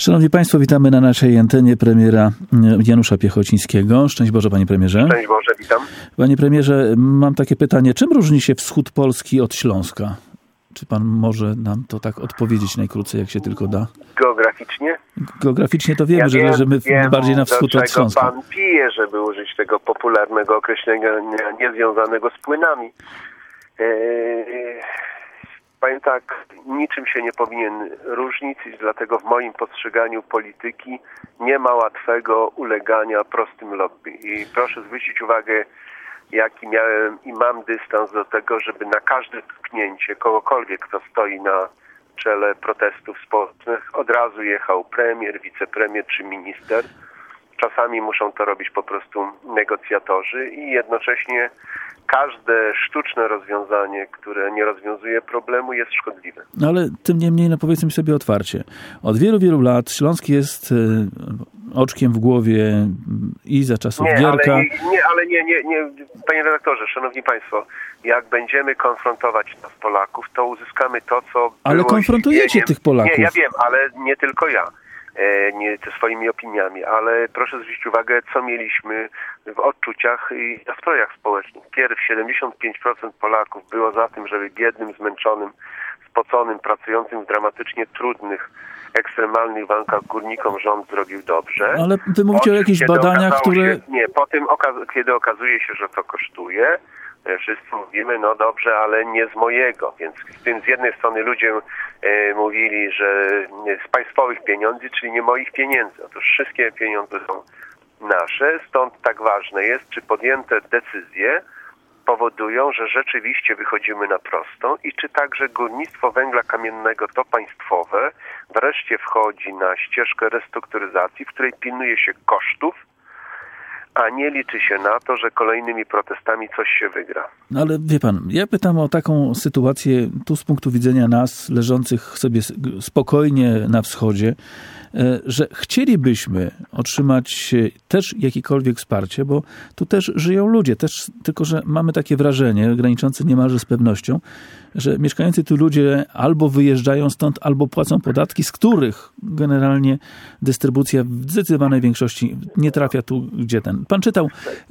Szanowni Państwo, witamy na naszej antenie premiera Janusza Piechocińskiego. Szczęść Boże, panie premierze. Szczęść Boże, witam. Panie premierze, mam takie pytanie. Czym różni się wschód Polski od Śląska? Czy pan może nam to tak odpowiedzieć najkrócej, jak się tylko da? Geograficznie? Geograficznie to wiemy, że leżymy bardziej na wschód od Śląska. Pan pije, żeby użyć tego popularnego określenia niezwiązanego z płynami. Powiem tak, niczym się nie powinien różnić i dlatego w moim postrzeganiu polityki nie ma łatwego ulegania prostym lobby. I proszę zwrócić uwagę, jaki miałem i mam dystans do tego, żeby na każde tknięcie kogokolwiek, kto stoi na czele protestów społecznych, od razu jechał premier, wicepremier czy minister. Czasami muszą to robić po prostu negocjatorzy i jednocześnie każde sztuczne rozwiązanie, które nie rozwiązuje problemu, jest szkodliwe. No ale tym niemniej, powiedzmy sobie otwarcie. Od wielu, wielu lat Śląsk jest oczkiem w głowie i za czasów Gierka. Ale nie, panie redaktorze, szanowni państwo, jak będziemy konfrontować nas Polaków, to uzyskamy to, co Ale było konfrontujecie tych Polaków. Nie, ja wiem, ale nie tylko ja. Nie swoimi opiniami, ale proszę zwrócić uwagę, co mieliśmy w odczuciach i nastrojach społecznych. Pierw 75% Polaków było za tym, żeby biednym, zmęczonym, spoconym, pracującym w dramatycznie trudnych, ekstremalnych warunkach górnikom rząd zrobił dobrze. Ale wy mówicie o jakichś badaniach, które... Kiedy okazuje się, że to kosztuje, wszyscy mówimy, no dobrze, ale nie z mojego. Więc z jednej strony ludzie mówili, że z państwowych pieniędzy, czyli nie moich pieniędzy. Otóż wszystkie pieniądze są nasze, stąd tak ważne jest, czy podjęte decyzje powodują, że rzeczywiście wychodzimy na prostą i czy także górnictwo węgla kamiennego, to państwowe, wreszcie wchodzi na ścieżkę restrukturyzacji, w której pilnuje się kosztów, a nie liczy się na to, że kolejnymi protestami coś się wygra. No ale wie pan, ja pytam o taką sytuację tu z punktu widzenia nas, leżących sobie spokojnie na wschodzie, że chcielibyśmy otrzymać też jakiekolwiek wsparcie, bo tu też żyją ludzie, tylko że mamy takie wrażenie, graniczące niemalże z pewnością, że mieszkający tu ludzie albo wyjeżdżają stąd, albo płacą podatki, z których generalnie dystrybucja w zdecydowanej większości nie trafia tu, gdzie ten. Pan czytał...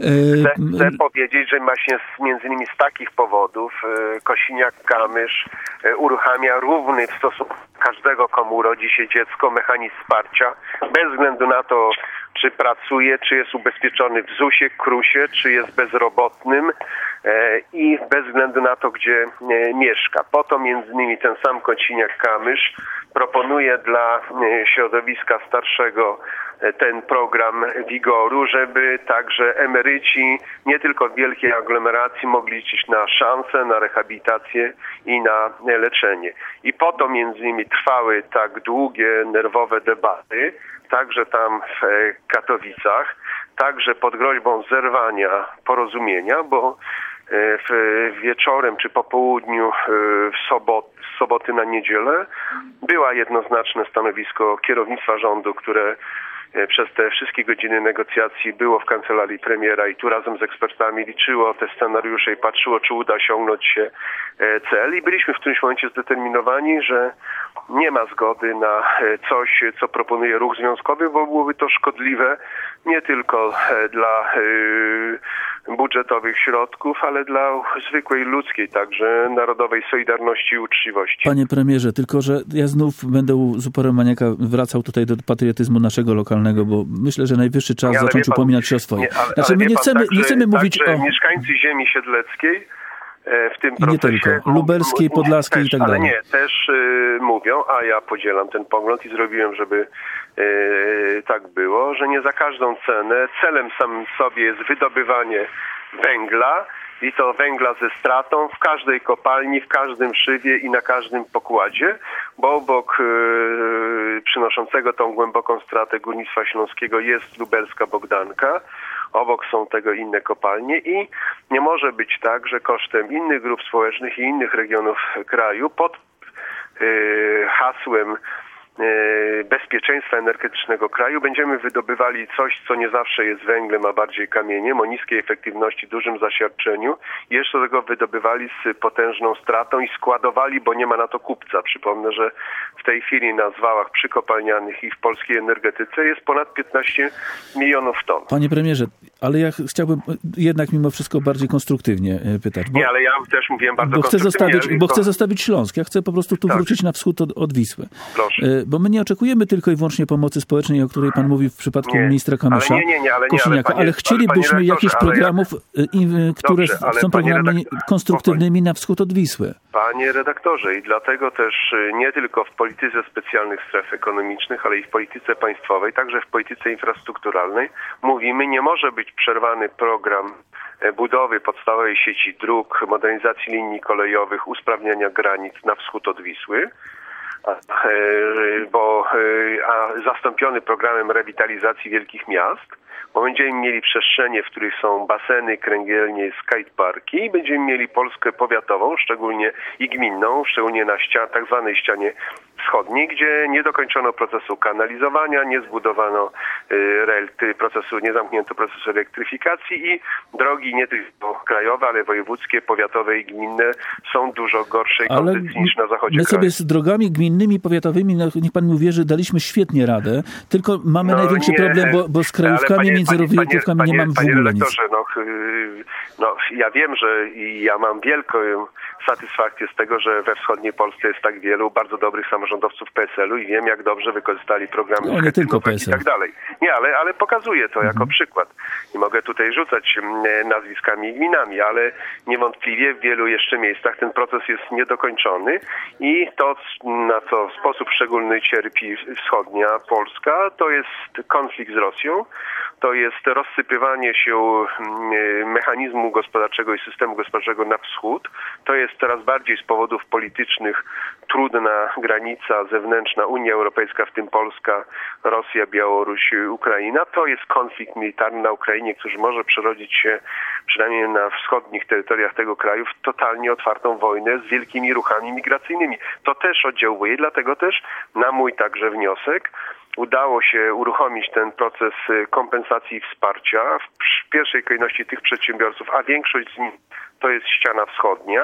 Chcę powiedzieć, że właśnie między innymi z takich powodów Kosiniak-Kamysz uruchamia równy w stosunku do każdego, komu urodzi się dziecko, mechanizm wsparcia, bez względu na to, czy pracuje, czy jest ubezpieczony w ZUS-ie, KRUS-ie, czy jest bezrobotnym i bez względu na to, gdzie mieszka. Po to między innymi ten sam Kosiniak-Kamysz proponuje dla środowiska starszego ten program Wigoru, żeby także emeryci nie tylko w wielkiej aglomeracji mogli liczyć na szansę, na rehabilitację i na leczenie. I po to między innymi trwały tak długie, nerwowe debaty, także tam w Katowicach, także pod groźbą zerwania porozumienia, bo wieczorem czy po południu z soboty na niedzielę było jednoznaczne stanowisko kierownictwa rządu, które przez te wszystkie godziny negocjacji było w kancelarii premiera i tu razem z ekspertami liczyło te scenariusze i patrzyło, czy uda osiągnąć się cel. I byliśmy w którymś momencie zdeterminowani, że nie ma zgody na coś, co proponuje ruch związkowy, bo byłoby to szkodliwe nie tylko dla budżetowych środków, ale dla zwykłej ludzkiej, także narodowej solidarności i uczciwości. Panie premierze, tylko że ja znów będę z uporem maniaka wracał tutaj do patriotyzmu naszego lokalnego, bo myślę, że najwyższy czas zacząć upominać się o swoje. My nie chcemy mówić o... Mieszkańcy ziemi siedleckiej w tym procesie... I nie tylko, lubelskiej, podlaskiej i tak dalej. Ale nie, też mówią, a ja podzielam ten pogląd i zrobiłem, żeby tak było, że nie za każdą cenę celem samym sobie jest wydobywanie węgla i to węgla ze stratą w każdej kopalni, w każdym szywie i na każdym pokładzie, bo obok przynoszącego tą głęboką stratę górnictwa śląskiego jest lubelska Bogdanka, obok są tego inne kopalnie i nie może być tak, że kosztem innych grup społecznych i innych regionów kraju pod hasłem bezpieczeństwa energetycznego kraju będziemy wydobywali coś, co nie zawsze jest węglem, a bardziej kamieniem, o niskiej efektywności, dużym zaświadczeniu i jeszcze do tego wydobywali z potężną stratą i składowali, bo nie ma na to kupca. Przypomnę, że w tej chwili na zwałach przykopalnianych i w polskiej energetyce jest ponad 15 milionów ton. Panie premierze, ale ja chciałbym jednak mimo wszystko bardziej konstruktywnie pytać. Nie, ale ja też mówiłem bardzo konstruktywnie. Chcę zostawić Śląsk. Ja chcę po prostu tu wrócić na wschód od Wisły. Proszę. Bo my nie oczekujemy tylko i wyłącznie pomocy społecznej, o której pan mówi w przypadku ministra Kamysza, Kosiniaka, ale chcielibyśmy jakichś programów, które są programami konstruktywnymi na wschód od Wisły. Panie redaktorze, i dlatego też nie tylko w polityce specjalnych stref ekonomicznych, ale i w polityce państwowej, także w polityce infrastrukturalnej mówimy, nie może być przerwany program budowy podstawowej sieci dróg, modernizacji linii kolejowych, usprawniania granic na wschód od Wisły, a zastąpiony programem rewitalizacji wielkich miast, bo będziemy mieli przestrzenie, w których są baseny, kręgielnie, skateparki i będziemy mieli Polskę powiatową, szczególnie i gminną, szczególnie na tak zwanej ścianie wschodniej, gdzie nie dokończono procesu kanalizowania, nie zbudowano nie zamknięto procesu elektryfikacji i drogi nie tylko krajowe, ale wojewódzkie, powiatowe i gminne są dużo gorszej kondycji niż na zachodzie my kraju. sobie z drogami gminnymi, powiatowymi, niech pan mi uwierzy, daliśmy świetnie radę, tylko mamy największy problem, bo z krajówkami międzyrodkami nie mamy w ogóle nic. Ja wiem, że ja mam wielką satysfakcję z tego, że we wschodniej Polsce jest tak wielu bardzo dobrych samorządowców PSL-u i wiem, jak dobrze wykorzystali programy nie tylko PSL. i tak dalej. Nie, ale pokazuję to jako przykład. Nie mogę tutaj rzucać nazwiskami i gminami, ale niewątpliwie w wielu jeszcze miejscach ten proces jest niedokończony i to, na co w sposób szczególny cierpi wschodnia Polska, to jest konflikt z Rosją, to jest rozsypywanie się mechanizmu gospodarczego i systemu gospodarczego na wschód. To jest coraz bardziej z powodów politycznych trudna granica zewnętrzna Unia Europejska, w tym Polska, Rosja, Białoruś, Ukraina. To jest konflikt militarny na Ukrainie, który może przerodzić się przynajmniej na wschodnich terytoriach tego kraju w totalnie otwartą wojnę z wielkimi ruchami migracyjnymi. To też oddziałuje, dlatego też na mój także wniosek udało się uruchomić ten proces kompensacji i wsparcia w pierwszej kolejności tych przedsiębiorców, a większość z nich to jest ściana wschodnia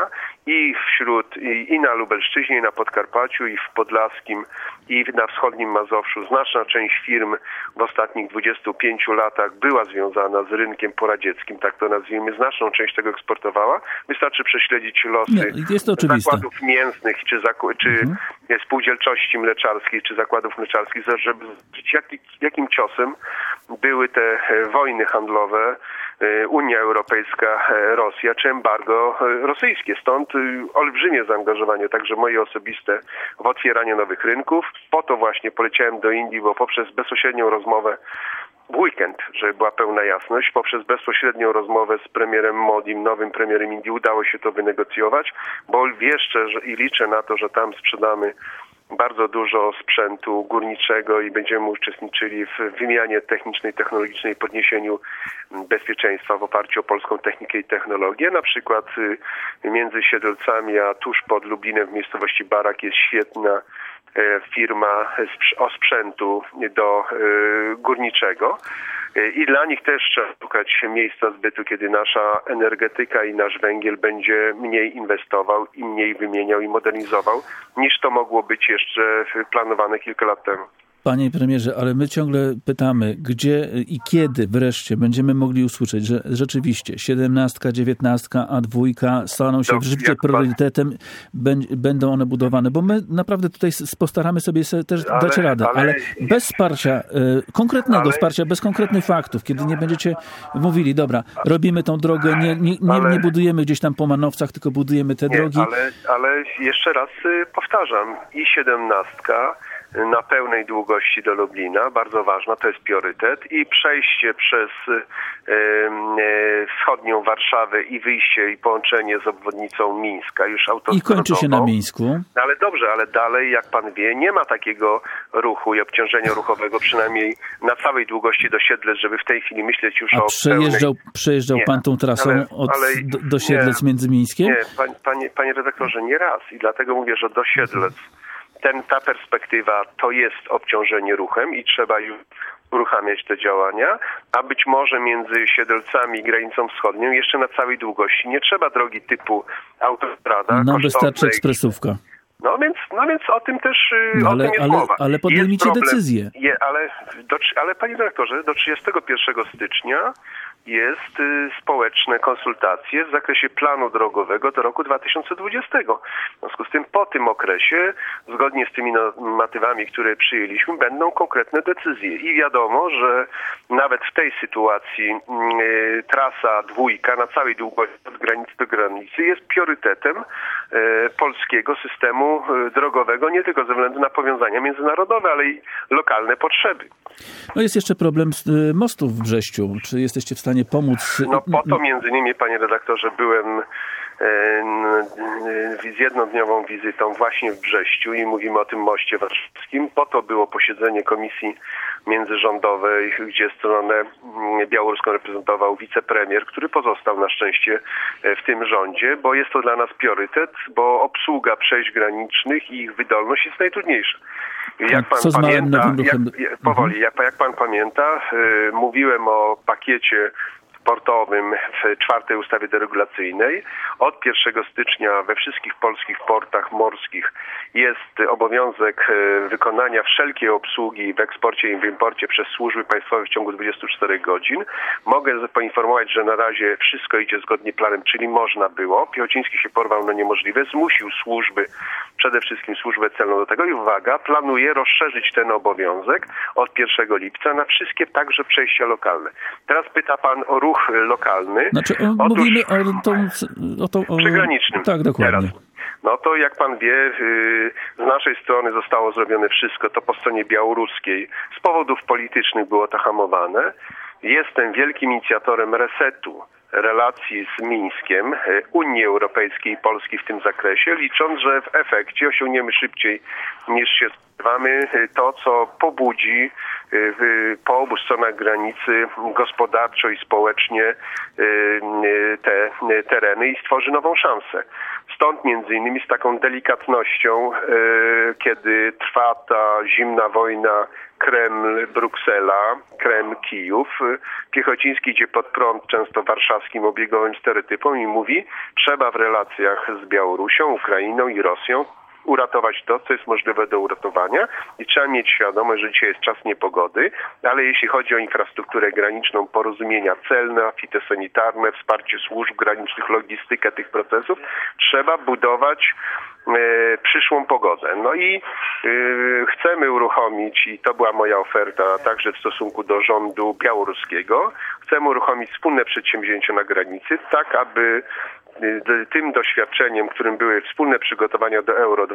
i na Lubelszczyźnie, i na Podkarpaciu, i w Podlaskim, i na wschodnim Mazowszu. Znaczna część firm w ostatnich 25 latach była związana z rynkiem poradzieckim, tak to nazwijmy. Znaczną część tego eksportowała. Wystarczy prześledzić losy zakładów mięsnych, czy spółdzielczości mleczarskiej, czy zakładów mleczarskich, żeby zobaczyć, jakim ciosem były te wojny handlowe Unia Europejska, Rosja, czy embargo rosyjskie. Stąd olbrzymie zaangażowanie, także moje osobiste, w otwieranie nowych rynków. Po to właśnie poleciałem do Indii, bo poprzez bezpośrednią rozmowę w weekend, żeby była pełna jasność, poprzez bezpośrednią rozmowę z premierem Modim, nowym premierem Indii, udało się to wynegocjować, bo wieszczę i liczę na to, że tam sprzedamy bardzo dużo sprzętu górniczego i będziemy uczestniczyli w wymianie technicznej, technologicznej, podniesieniu bezpieczeństwa w oparciu o polską technikę i technologię. Na przykład między Siedlcami a tuż pod Lublinem w miejscowości Barak jest świetna firma osprzętu do górniczego. I dla nich też trzeba szukać miejsca zbytu, kiedy nasza energetyka i nasz węgiel będzie mniej inwestował i mniej wymieniał i modernizował, niż to mogło być jeszcze planowane kilka lat temu. Panie premierze, ale my ciągle pytamy, gdzie i kiedy wreszcie będziemy mogli usłyszeć, że rzeczywiście 17, 19, a 2 staną się rzeczywiście priorytetem, będą one budowane, bo my naprawdę tutaj postaramy sobie też dać radę, ale bez wsparcia, konkretnego wsparcia, bez konkretnych faktów, kiedy nie będziecie mówili, dobra, robimy tą drogę, nie budujemy gdzieś tam po manowcach, tylko budujemy te drogi. Ale jeszcze raz powtarzam, i 17 na pełnej długości do Lublina, bardzo ważna, to jest priorytet, i przejście przez wschodnią Warszawę i wyjście i połączenie z obwodnicą Mińska już autostradową. I kończy się na Mińsku. Ale dobrze, ale dalej, jak pan wie, nie ma takiego ruchu i obciążenia ruchowego, przynajmniej na całej długości do Siedlec, żeby w tej chwili myśleć już o przejeżdżał pan tą trasą do Siedlec między Mińskiem? Nie, panie redaktorze, nie raz. I dlatego mówię, że do Siedlec ta perspektywa to jest obciążenie ruchem i trzeba już uruchamiać te działania, a być może między Siedlcami i granicą wschodnią jeszcze na całej długości nie trzeba drogi typu autostrada. Nam wystarczy ekspresówka. No więc o tym też o tym jest mowa. Ale podejmijcie decyzję. Ale panie dyrektorze, do 31 stycznia jest społeczne konsultacje w zakresie planu drogowego do roku 2020. W związku z tym po tym okresie, zgodnie z tymi normatywami, które przyjęliśmy, będą konkretne decyzje. I wiadomo, że nawet w tej sytuacji trasa dwójka na całej długości od granicy do granicy jest priorytetem polskiego systemu drogowego, nie tylko ze względu na powiązania międzynarodowe, ale i lokalne potrzeby. No jest jeszcze problem mostu w Brześciu. Czy jesteście w stanie pomóc? No po to między innymi, panie redaktorze, byłem z jednodniową wizytą właśnie w Brześciu i mówimy o tym moście warszawskim. Po to było posiedzenie komisji międzyrządowej, gdzie stronę białoruską reprezentował wicepremier, który pozostał na szczęście w tym rządzie, bo jest to dla nas priorytet, bo obsługa przejść granicznych i ich wydolność jest najtrudniejsza. Jak pan pamięta, jak pan pamięta, mówiłem o pakiecie portowym w 4. ustawie deregulacyjnej. Od 1 stycznia we wszystkich polskich portach morskich jest obowiązek wykonania wszelkiej obsługi w eksporcie i w imporcie przez służby państwowe w ciągu 24 godzin. Mogę poinformować, że na razie wszystko idzie zgodnie z planem, czyli można było. Piechociński się porwał na niemożliwe, zmusił służby, przede wszystkim służbę celną do tego i uwaga, planuje rozszerzyć ten obowiązek od 1 lipca na wszystkie także przejścia lokalne. Teraz pyta pan o ruch lokalny. Znaczy, mówimy o przygranicznym. Tak, dokładnie. Teraz. No to jak pan wie, z naszej strony zostało zrobione wszystko, to po stronie białoruskiej z powodów politycznych było to hamowane. Jestem wielkim inicjatorem resetu relacji z Mińskiem, Unii Europejskiej i Polski w tym zakresie, licząc, że w efekcie osiągniemy szybciej niż się spodziewamy to, co pobudzi po obu stronach granicy gospodarczo i społecznie te tereny i stworzy nową szansę. Stąd między innymi z taką delikatnością, kiedy trwa ta zimna wojna Kreml-Bruksela, Kreml-Kijów, Piechociński idzie pod prąd często warszawskim obiegowym stereotypom i mówi, trzeba w relacjach z Białorusią, Ukrainą i Rosją uratować to, co jest możliwe do uratowania i trzeba mieć świadomość, że dzisiaj jest czas niepogody, ale jeśli chodzi o infrastrukturę graniczną, porozumienia celne, fitosanitarne, wsparcie służb granicznych, logistykę tych procesów, trzeba budować przyszłą pogodę. No i chcemy uruchomić, i to była moja oferta także w stosunku do rządu białoruskiego, chcemy uruchomić wspólne przedsięwzięcia na granicy, tak aby tym doświadczeniem, którym były wspólne przygotowania do Euro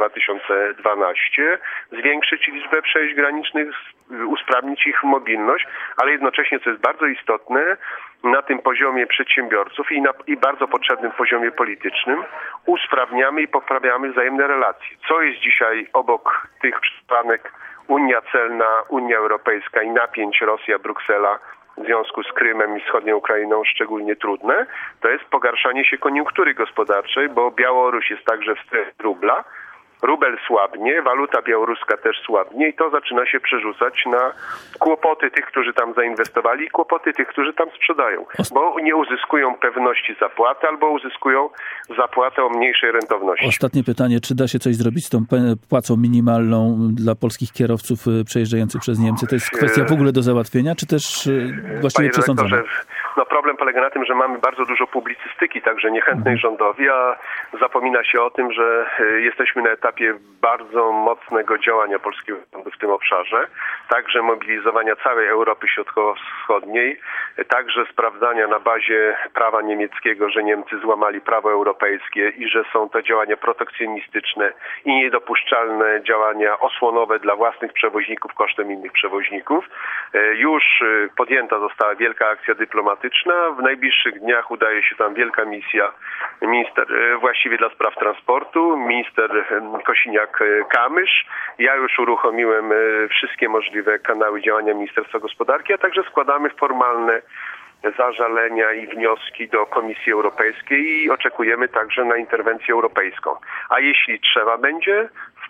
2012, zwiększyć liczbę przejść granicznych, usprawnić ich mobilność, ale jednocześnie, co jest bardzo istotne, na tym poziomie przedsiębiorców i bardzo potrzebnym poziomie politycznym usprawniamy i poprawiamy wzajemne relacje. Co jest dzisiaj obok tych przesłanek Unia Celna, Unia Europejska i napięć Rosja-Bruksela w związku z Krymem i wschodnią Ukrainą szczególnie trudne, to jest pogarszanie się koniunktury gospodarczej, bo Białoruś jest także w strefie rubla. Rubel słabnie, waluta białoruska też słabnie i to zaczyna się przerzucać na kłopoty tych, którzy tam zainwestowali i kłopoty tych, którzy tam sprzedają, bo nie uzyskują pewności zapłaty albo uzyskują zapłatę o mniejszej rentowności. Ostatnie pytanie, czy da się coś zrobić z tą płacą minimalną dla polskich kierowców przejeżdżających przez Niemcy? To jest kwestia w ogóle do załatwienia, czy też właściwie przesądzona? No problem polega na tym, że mamy bardzo dużo publicystyki, także niechętnej rządowi, a zapomina się o tym, że jesteśmy na etapie bardzo mocnego działania polskiego rządu w tym obszarze, także mobilizowania całej Europy Środkowo-Wschodniej, także sprawdzania na bazie prawa niemieckiego, że Niemcy złamali prawo europejskie i że są to działania protekcjonistyczne i niedopuszczalne działania osłonowe dla własnych przewoźników kosztem innych przewoźników. Już podjęta została wielka akcja dyplomatyczna. W najbliższych dniach udaje się tam wielka misja minister właściwie dla spraw transportu, minister Kosiniak-Kamysz. Ja już uruchomiłem wszystkie możliwe kanały działania Ministerstwa Gospodarki, a także składamy formalne zażalenia i wnioski do Komisji Europejskiej i oczekujemy także na interwencję europejską. A jeśli trzeba będzie, w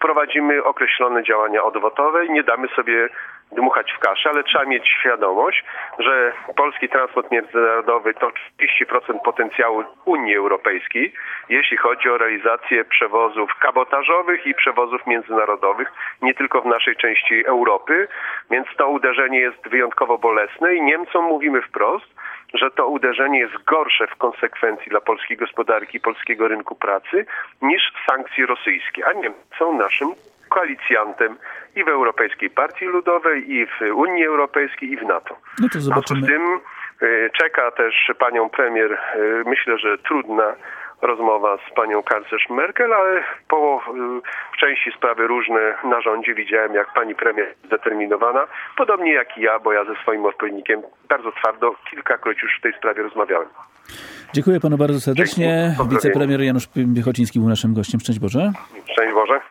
wprowadzimy określone działania odwrotowe i nie damy sobie dmuchać w kaszę, ale trzeba mieć świadomość, że polski transport międzynarodowy to 30% potencjału Unii Europejskiej, jeśli chodzi o realizację przewozów kabotażowych i przewozów międzynarodowych, nie tylko w naszej części Europy, więc to uderzenie jest wyjątkowo bolesne i Niemcom mówimy wprost, że to uderzenie jest gorsze w konsekwencji dla polskiej gospodarki, polskiego rynku pracy niż sankcje rosyjskie, a Niemcy są naszym koalicjantem i w Europejskiej Partii Ludowej, i w Unii Europejskiej, i w NATO. No to zobaczymy. A z tym czeka też panią premier, myślę, że trudna rozmowa z panią kanclerz Merkel, ale w części sprawy różne na rządzie widziałem, jak pani premier jest zdeterminowana, podobnie jak i ja, bo ja ze swoim odpowiednikiem bardzo twardo kilkakroć już w tej sprawie rozmawiałem. Dziękuję panu bardzo serdecznie. Wicepremier Janusz Piechociński był naszym gościem. Szczęść Boże. Szczęść Boże.